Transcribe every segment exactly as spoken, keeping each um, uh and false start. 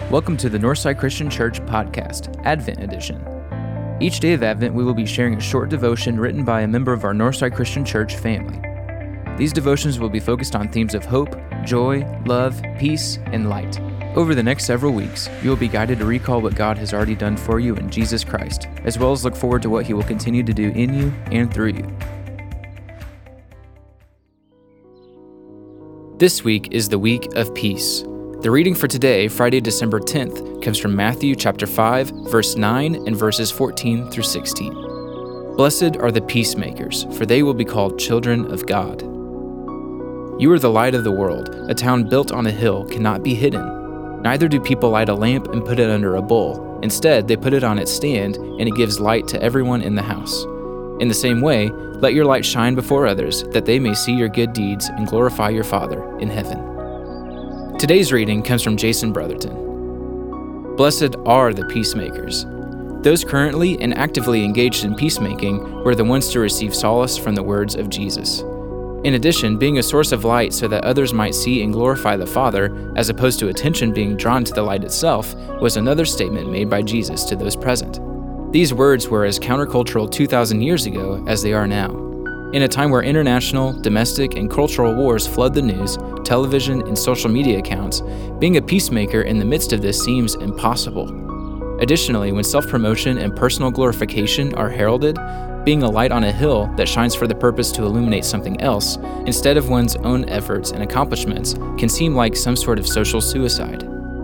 Welcome to the Northside Christian Church Podcast, Advent Edition. Each day of Advent, we will be sharing a short devotion written by a member of our Northside Christian Church family. These devotions will be focused on themes of hope, joy, love, peace, and light. Over the next several weeks, you will be guided to recall what God has already done for you in Jesus Christ, as well as look forward to what He will continue to do in you and through you. This week is the week of peace. The reading for today, Friday, December tenth, comes from Matthew chapter five, verse nine and verses fourteen through sixteen. Blessed are the peacemakers, for they will be called children of God. You are the light of the world. A town built on a hill cannot be hidden. Neither do people light a lamp and put it under a bowl. Instead, they put it on its stand, and it gives light to everyone in the house. In the same way, let your light shine before others, that they may see your good deeds and glorify your Father in heaven. Today's reading comes from Jason Brotherton. Blessed are the peacemakers. Those currently and actively engaged in peacemaking were the ones to receive solace from the words of Jesus. In addition, being a source of light so that others might see and glorify the Father, as opposed to attention being drawn to the light itself, was another statement made by Jesus to those present. These words were as countercultural two thousand years ago as they are now. In a time where international, domestic, and cultural wars flood the news, television, and social media accounts, being a peacemaker in the midst of this seems impossible. Additionally, when self-promotion and personal glorification are heralded, being a light on a hill that shines for the purpose to illuminate something else, instead of one's own efforts and accomplishments, can seem like some sort of social suicide.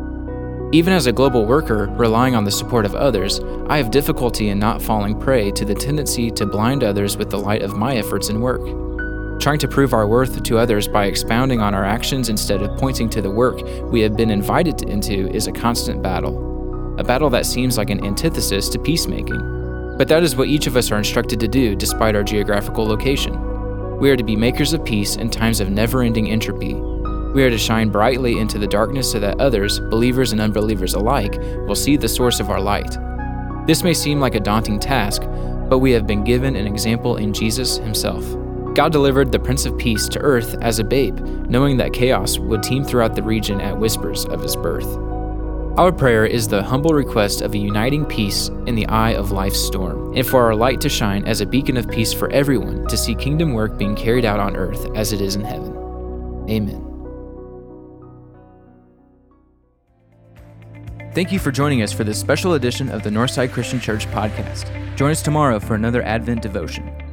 Even as a global worker relying on the support of others, I have difficulty in not falling prey to the tendency to blind others with the light of my efforts and work. Trying to prove our worth to others by expounding on our actions instead of pointing to the work we have been invited into is a constant battle, a battle that seems like an antithesis to peacemaking. But that is what each of us are instructed to do despite our geographical location. We are to be makers of peace in times of never-ending entropy. We are to shine brightly into the darkness so that others, believers and unbelievers alike, will see the source of our light. This may seem like a daunting task, but we have been given an example in Jesus himself. God delivered the Prince of Peace to earth as a babe, knowing that chaos would teem throughout the region at whispers of his birth. Our prayer is the humble request of a uniting peace in the eye of life's storm, and for our light to shine as a beacon of peace for everyone to see kingdom work being carried out on earth as it is in heaven. Amen. Thank you for joining us for this special edition of the Northside Christian Church Podcast. Join us tomorrow for another Advent devotion.